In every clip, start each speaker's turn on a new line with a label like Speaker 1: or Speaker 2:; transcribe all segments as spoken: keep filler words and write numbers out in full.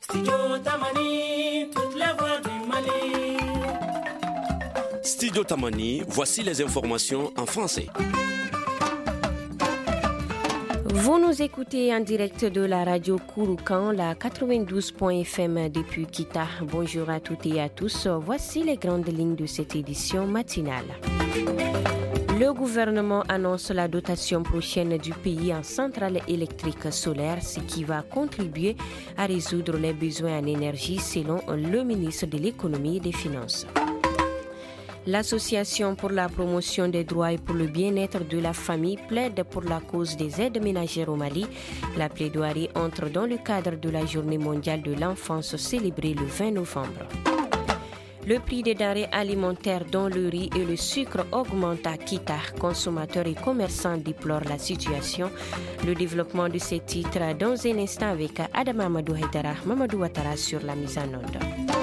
Speaker 1: Studio Tamani, toutes les voix du Mali.
Speaker 2: Studio Tamani, voici les informations en français.
Speaker 3: Vous nous écoutez en direct de la radio Kouroukan, la quatre-vingt-douze point F M depuis Kita. Bonjour à toutes et à tous. Voici les grandes lignes de cette édition matinale. Le gouvernement annonce la dotation prochaine du pays en centrales électriques solaires, ce qui va contribuer à résoudre les besoins en énergie selon le ministre de l'Économie et des Finances. L'Association pour la promotion des droits et pour le bien-être de la famille plaide pour la cause des aides ménagères au Mali. La plaidoirie entre dans le cadre de la Journée mondiale de l'enfance célébrée le vingt novembre. Le prix des denrées alimentaires dont le riz et le sucre augmentent à Kita. Consommateurs et commerçants déplorent la situation. Le développement de ces titres dans un instant avec Adam Amadou Haidara, Mamadou Ouattara sur la mise en onde.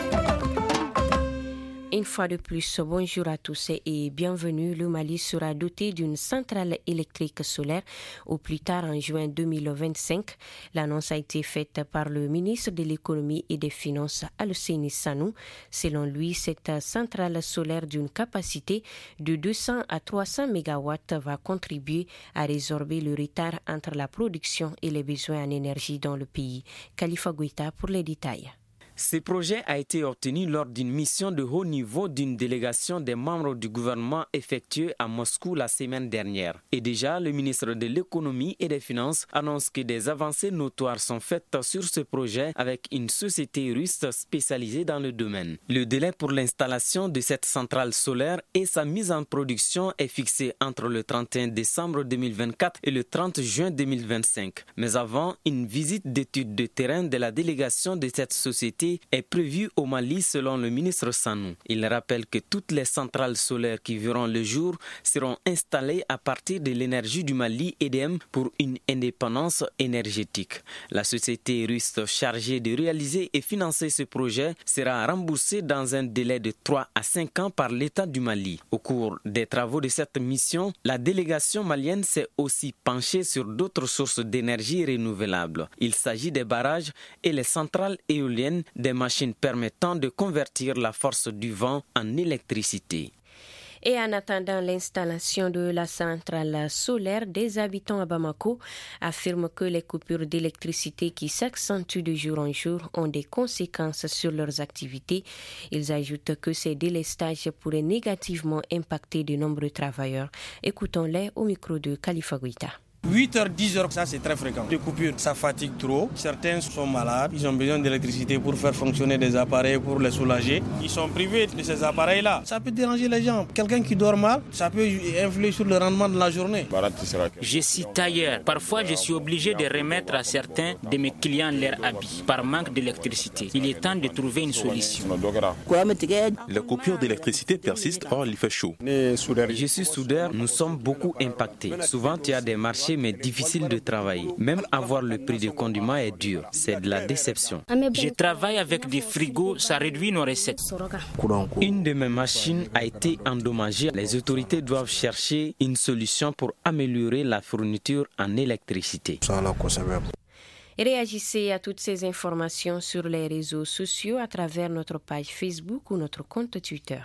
Speaker 3: Une fois de plus, bonjour à tous et bienvenue. Le Mali sera doté d'une centrale électrique solaire au plus tard en juin deux mille vingt-cinq. L'annonce a été faite par le ministre de l'Économie et des Finances, Alceni Sanou. Selon lui, cette centrale solaire d'une capacité de deux cents à trois cents mégawatts va contribuer à résorber le retard entre la production et les besoins en énergie dans le pays. Khalifa Gouita pour les détails.
Speaker 4: Ce projet a été obtenu lors d'une mission de haut niveau d'une délégation des membres du gouvernement effectuée à Moscou la semaine dernière. Et déjà, le ministre de l'Économie et des Finances annonce que des avancées notoires sont faites sur ce projet avec une société russe spécialisée dans le domaine. Le délai pour l'installation de cette centrale solaire et sa mise en production est fixé entre le trente et un décembre deux mille vingt-quatre et le trente juin deux mille vingt-cinq. Mais avant, une visite d'étude de terrain de la délégation de cette société est prévu au Mali selon le ministre Sanou. Il rappelle que toutes les centrales solaires qui verront le jour seront installées à partir de l'énergie du Mali E D M pour une indépendance énergétique. La société russe chargée de réaliser et financer ce projet sera remboursée dans un délai de trois à cinq ans par l'État du Mali. Au cours des travaux de cette mission, la délégation malienne s'est aussi penchée sur d'autres sources d'énergie renouvelables. Il s'agit des barrages et les centrales éoliennes, des machines permettant de convertir la force du vent en électricité.
Speaker 3: Et en attendant l'installation de la centrale solaire, des habitants à Bamako affirment que les coupures d'électricité qui s'accentuent de jour en jour ont des conséquences sur leurs activités. Ils ajoutent que ces délestages pourraient négativement impacter de nombreux travailleurs. Écoutons-les au micro de Khalifa Gouita.
Speaker 5: huit heures, dix heures, ça c'est très fréquent. Les coupures, ça fatigue trop. Certains sont malades, ils ont besoin d'électricité pour faire fonctionner des appareils, pour les soulager. Ils sont privés de ces appareils-là. Ça peut déranger les gens. Quelqu'un qui dort mal, ça peut influer sur le rendement de la journée.
Speaker 6: Je suis tailleur. Parfois, je suis obligé de remettre à certains de mes clients leurs habits par manque d'électricité. Il est temps de trouver une solution.
Speaker 7: La coupure d'électricité persiste, or il fait chaud.
Speaker 4: Je suis soudeur, nous sommes beaucoup impactés. Souvent, il y a des marchés mais difficile de travailler. Même avoir le prix du condiment est dur. C'est de la déception.
Speaker 6: Je travaille avec des frigos, ça réduit nos recettes.
Speaker 4: Une de mes machines a été endommagée. Les autorités doivent chercher une solution pour améliorer la fourniture en électricité.
Speaker 3: Réagissez à toutes ces informations sur les réseaux sociaux à travers notre page Facebook ou notre compte Twitter.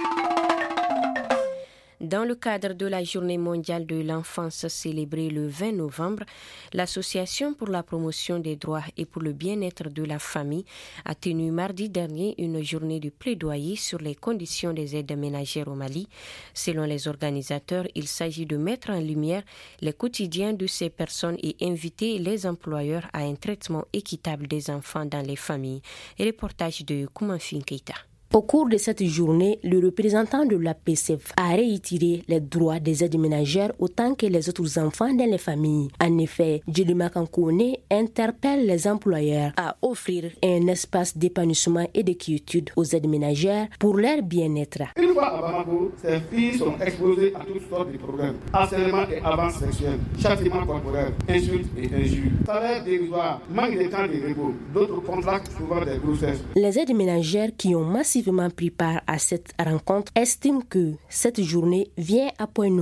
Speaker 3: Dans le cadre de la Journée mondiale de l'enfance célébrée le vingt novembre, l'Association pour la promotion des droits et pour le bien-être de la famille a tenu mardi dernier une journée de plaidoyer sur les conditions des aides ménagères au Mali. Selon les organisateurs, il s'agit de mettre en lumière les quotidiens de ces personnes et inviter les employeurs à un traitement équitable des enfants dans les familles. Reportage de Koumanfin Keita.
Speaker 8: Au cours de cette journée, le représentant de l'A P C F a réitéré les droits des aides ménagères autant que les autres enfants dans les familles. En effet, Djelima Kankone interpelle les employeurs à offrir un espace d'épanouissement et de quiétude aux aides ménagères pour leur bien-être.
Speaker 9: Une fois à Bamako, ces filles sont exposées à toutes sortes de problèmes. Harcèlement et avance sexuelle, châtiment corporel, insultes et injures, salaire dérisoire, manque de temps de repos, d'autres contractent souvent des grossesses.
Speaker 8: Les aides ménagères qui ont massivement pris part à cette rencontre estiment que cette journée vient à point nommé.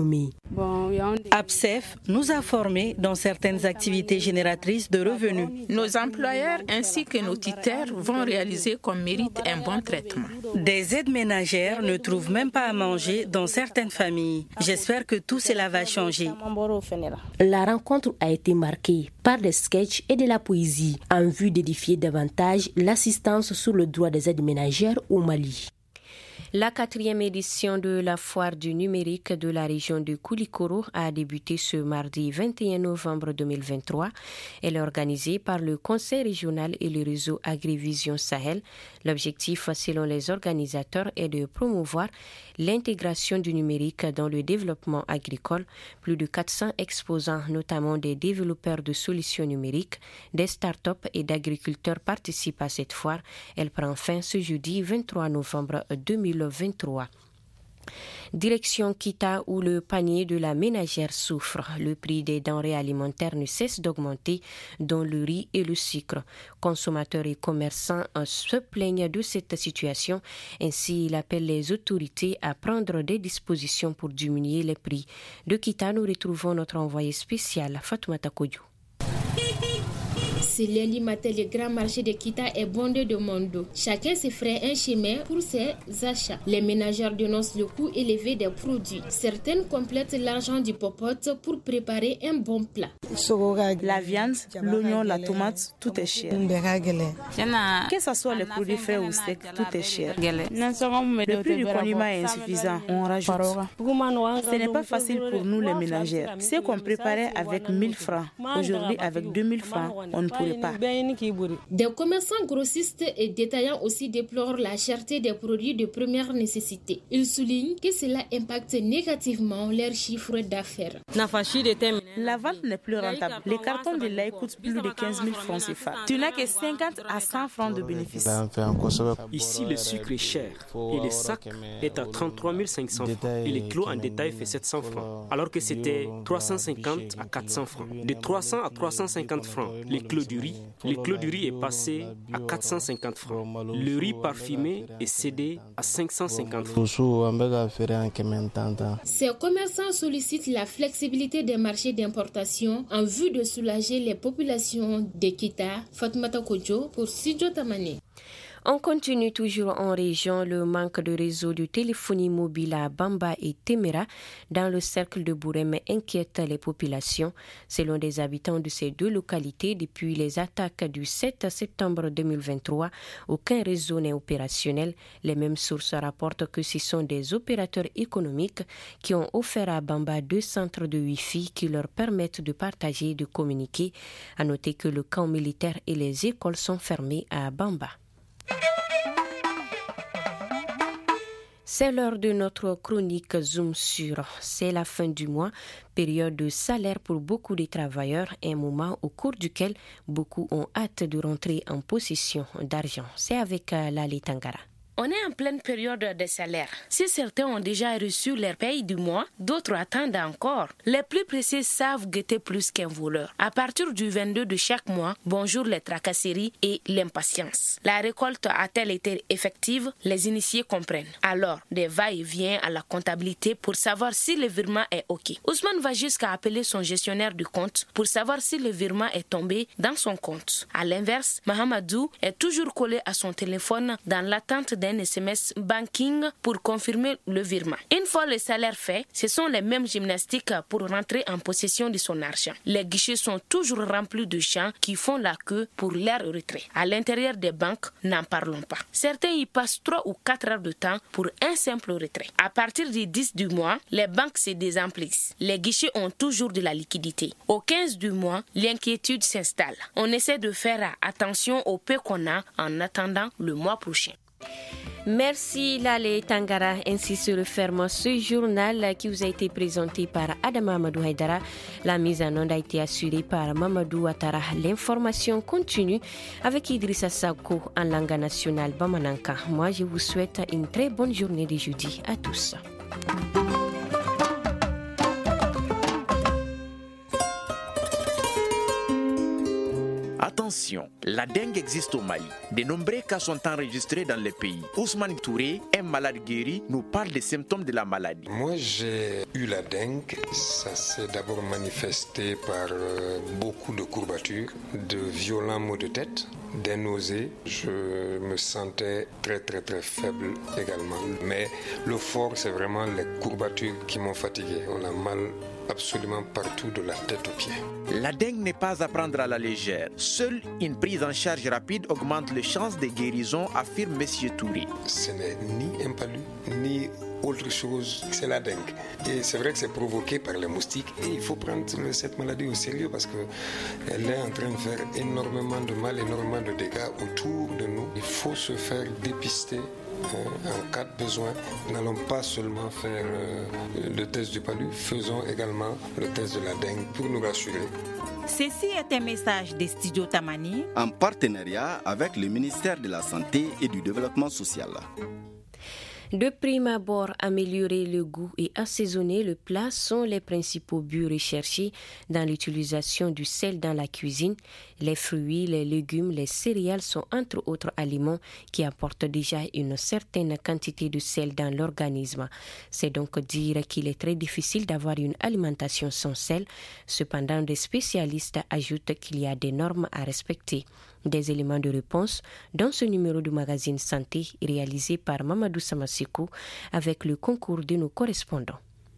Speaker 10: A P S E F nous a formés dans certaines activités génératrices de revenus.
Speaker 11: Nos employeurs ainsi que nos tuteurs vont réaliser qu'on mérite un bon traitement.
Speaker 10: Des aides ménagères ne trouvent même pas à manger dans certaines familles. J'espère que tout cela va changer.
Speaker 8: La rencontre a été marquée par des sketchs et de la poésie en vue d'édifier davantage l'assistance sur le droit des aides ménagères au Mali.
Speaker 3: La quatrième édition de la foire du numérique de la région de Koulikoro a débuté ce mardi vingt et un novembre deux mille vingt-trois. Elle est organisée par le Conseil régional et le réseau Agrivision Sahel. L'objectif, selon les organisateurs, est de promouvoir l'intégration du numérique dans le développement agricole. Plus de quatre cents exposants, notamment des développeurs de solutions numériques, des start-up et d'agriculteurs participent à cette foire. Elle prend fin ce jeudi vingt-trois novembre deux mille vingt-trois. Direction Kita où le panier de la ménagère souffre. Le prix des denrées alimentaires ne cesse d'augmenter, dont le riz et le sucre. Consommateurs et commerçants se plaignent de cette situation. Ainsi, il appelle les autorités à prendre des dispositions pour diminuer les prix. De Kita, nous retrouvons notre envoyé spécial, Fatoumata Kodjo.
Speaker 12: Ce lundi matin, le grand marché de Kita est bondé de monde. Chacun se ferait un chemin pour ses achats. Les ménagères dénoncent le coût élevé des produits. Certaines complètent l'argent du popote pour préparer un bon plat.
Speaker 10: La viande, l'oignon, la tomate, tout est cher. Que ce soit les produits faits ou secs, tout est cher. Le prix du condiment est insuffisant, on rajoute. Ce n'est pas facile pour nous les ménagères. Ce qu'on préparait avec mille francs, aujourd'hui avec deux mille francs, on ne pourrait pas.
Speaker 12: Des commerçants grossistes et détaillants aussi déplorent la cherté des produits de première nécessité. Ils soulignent que cela impacte négativement leurs chiffres d'affaires.
Speaker 10: La vente n'est plus rentable. Les cartons de lait coûtent plus de quinze mille francs C F A. Tu n'as que cinquante à cent francs de bénéfices.
Speaker 2: Ici, le sucre est cher et le sac est à trente-trois mille cinq cents francs et les clos en détail fait sept cents francs, alors que c'était trois cent cinquante à quatre cents francs. De trois cents à trois cent cinquante francs, les clos du riz. Le clos du riz est passé à quatre cent cinquante francs. Le riz parfumé est cédé à cinq cent cinquante francs.
Speaker 12: Ces commerçants sollicitent la flexibilité des marchés d'importation en vue de soulager les populations de Kita. Fatoumata Kodjo pour Studio Tamane.
Speaker 3: On continue toujours en région. Le manque de réseau de téléphonie mobile à Bamba et Temera dans le cercle de Bourem inquiète les populations. Selon des habitants de ces deux localités, depuis les attaques du sept septembre deux mille vingt-trois, aucun réseau n'est opérationnel. Les mêmes sources rapportent que ce sont des opérateurs économiques qui ont offert à Bamba deux centres de Wi-Fi qui leur permettent de partager et de communiquer. À noter que le camp militaire et les écoles sont fermés à Bamba. C'est l'heure de notre chronique Zoom sur. C'est la fin du mois, période de salaire pour beaucoup de travailleurs, un moment au cours duquel beaucoup ont hâte de rentrer en possession d'argent. C'est avec euh, Lali Tangara.
Speaker 13: On est en pleine période de salaire. Si certains ont déjà reçu leur paye du mois, d'autres attendent encore. Les plus pressés savent guetter plus qu'un voleur. À partir du vingt-deux de chaque mois, bonjour les tracasseries et l'impatience. La récolte a-t-elle été effective? Les initiés comprennent. Alors, des va-et-vient à la comptabilité pour savoir si le virement est OK. Ousmane va jusqu'à appeler son gestionnaire du compte pour savoir si le virement est tombé dans son compte. À l'inverse, Mahamadou est toujours collé à son téléphone dans l'attente d'un S M S banking pour confirmer le virement. Une fois le salaire fait, ce sont les mêmes gymnastiques pour rentrer en possession de son argent. Les guichets sont toujours remplis de gens qui font la queue pour leur retrait. À l'intérieur des banques, n'en parlons pas. Certains y passent trois ou quatre heures de temps pour un simple retrait. À partir du dix du mois, les banques se désemplissent. Les guichets ont toujours de la liquidité. Au quinze du mois, l'inquiétude s'installe. On essaie de faire attention au peu qu'on a en attendant le mois prochain.
Speaker 3: Merci Lale Tangara. Ainsi se referme ce journal qui vous a été présenté par Adama Amadou Haidara. La mise en onde a été assurée par Mamadou Ouattara. L'information continue avec Idrissa Sako en langue nationale Bamananka. Moi, je vous souhaite une très bonne journée de jeudi à tous.
Speaker 14: Attention, la dengue existe au Mali. De nombreux cas sont enregistrés dans le pays. Ousmane Touré, un malade guéri, nous parle des symptômes de la maladie.
Speaker 15: Moi, j'ai eu la dengue. Ça s'est d'abord manifesté par euh, beaucoup de courbatures, de violents maux de tête, des nausées. Je me sentais très très très faible également. Mais le fort, c'est vraiment les courbatures qui m'ont fatigué. On a mal absolument partout, de la tête aux pieds.
Speaker 14: La dengue n'est pas à prendre à la légère. Seule une prise en charge rapide augmente les chances de guérison, affirme M. Touré.
Speaker 15: Ce n'est ni un palu, ni autre chose, c'est la dengue. Et c'est vrai que c'est provoqué par les moustiques et il faut prendre cette maladie au sérieux parce qu'elle est en train de faire énormément de mal, énormément de dégâts autour de nous. Il faut se faire dépister. En cas de besoin, n'allons pas seulement faire euh, le test du palu, faisons également le test de la dengue pour nous rassurer.
Speaker 16: Ceci est un message de Studio Tamani
Speaker 17: en partenariat avec le ministère de la Santé et du Développement social.
Speaker 3: De prime abord, améliorer le goût et assaisonner le plat sont les principaux buts recherchés dans l'utilisation du sel dans la cuisine. Les fruits, les légumes, les céréales sont entre autres aliments qui apportent déjà une certaine quantité de sel dans l'organisme. C'est donc dire qu'il est très difficile d'avoir une alimentation sans sel. Cependant, des spécialistes ajoutent qu'il y a des normes à respecter. Des éléments de réponse dans ce numéro du magazine Santé réalisé par Mamadou Samasekou avec le concours de nos correspondants.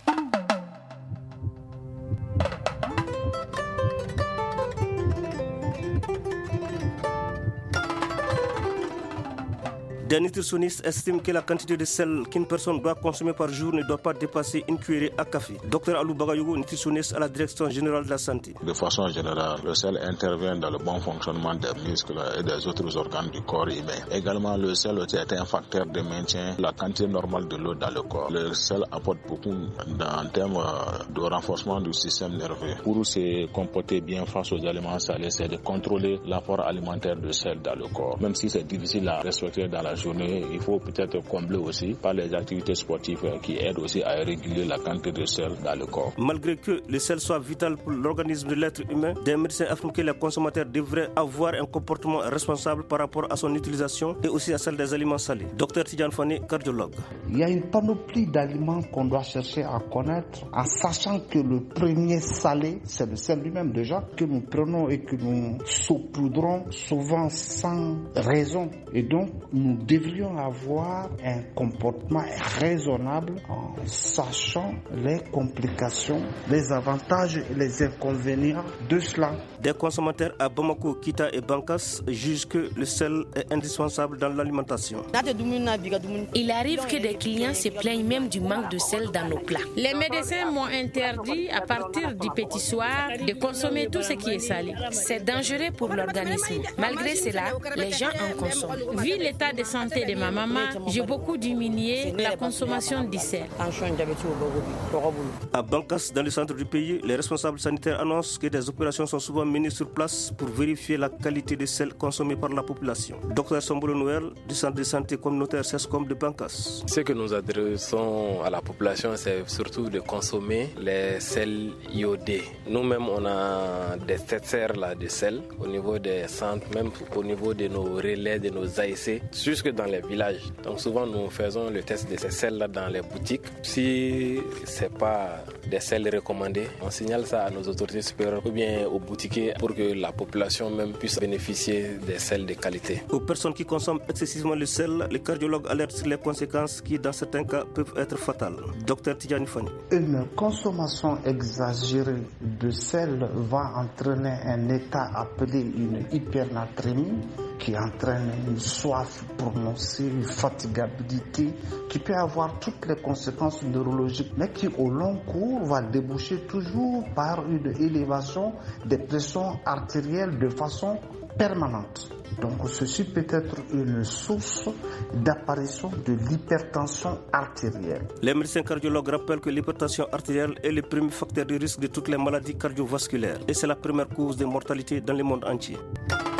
Speaker 18: Des nutritionnistes estiment que la quantité de sel qu'une personne doit consommer par jour ne doit pas dépasser une cuillerée à café. Docteur Alou Bagayogo, nutritionniste à la Direction générale de la santé.
Speaker 19: De façon générale, le sel intervient dans le bon fonctionnement des muscles et des autres organes du corps humain. Également, le sel est un facteur de maintien de la quantité normale de l'eau dans le corps. Le sel apporte beaucoup en termes de renforcement du système nerveux. Pour se comporter bien face aux aliments salés, c'est de contrôler l'apport alimentaire de sel dans le corps. Même si c'est difficile à respecter dans la journée, il faut peut-être combler aussi par les activités sportives qui aident aussi à réguler la quantité de sel dans le corps.
Speaker 18: Malgré que le sel soit vital pour l'organisme de l'être humain, des médecins affirment que les consommateurs devraient avoir un comportement responsable par rapport à son utilisation et aussi à celle des aliments salés. Docteur Tidjane Fani, cardiologue.
Speaker 20: Il y a une panoplie d'aliments qu'on doit chercher à connaître en sachant que le premier salé, c'est le sel lui-même déjà, que nous prenons et que nous saupoudrons souvent sans raison. Et donc, nous devrions avoir un comportement raisonnable en sachant les complications, les avantages et les inconvénients de cela.
Speaker 18: Des consommateurs à Bamako, Kita et Bankas jugent que le sel est indispensable dans l'alimentation.
Speaker 13: Il arrive que des clients se plaignent même du manque de sel dans nos plats. Les médecins m'ont interdit à partir du petit soir de consommer tout ce qui est salé. C'est dangereux pour l'organisme. Malgré cela, les gens en consomment. Vu l'état de santé de ma maman, j'ai beaucoup diminué la consommation du sel.
Speaker 18: À Bankas, dans le centre du pays, les responsables sanitaires annoncent que des opérations sont souvent menées sur place pour vérifier la qualité de sel consommé par la population. Docteur Sombolo Noël, du centre de santé communautaire CESCOM de Bankas.
Speaker 21: Ce que nous adressons à la population, c'est surtout de consommer les sels iodés. Nous-mêmes, on a des testeurs là de sel au niveau des centres, même au niveau de nos relais, de nos A I C, jusque dans les villages. Donc souvent, nous faisons le test de ces sels-là dans les boutiques. Si ce n'est pas des sels recommandés, on signale ça à nos autorités supérieures ou bien aux boutiquiers pour que la population même puisse bénéficier des sels de qualité.
Speaker 18: Aux personnes qui consomment excessivement le sel, les cardiologues alertent sur les conséquences qui, dans certains cas, peuvent être fatales. Docteur Tidjane Fani.
Speaker 20: Une consommation exagérée de sel va entraîner un état appelé une hypernatrémie qui entraîne une soif prononcée, une fatigabilité qui peut avoir toutes les conséquences neurologiques mais qui au long cours va déboucher toujours par une élévation des pressions artérielles de façon permanente. Donc ceci peut être une source d'apparition de l'hypertension artérielle.
Speaker 18: Les médecins cardiologues rappellent que l'hypertension artérielle est le premier facteur de risque de toutes les maladies cardiovasculaires et c'est la première cause de mortalité dans le monde entier.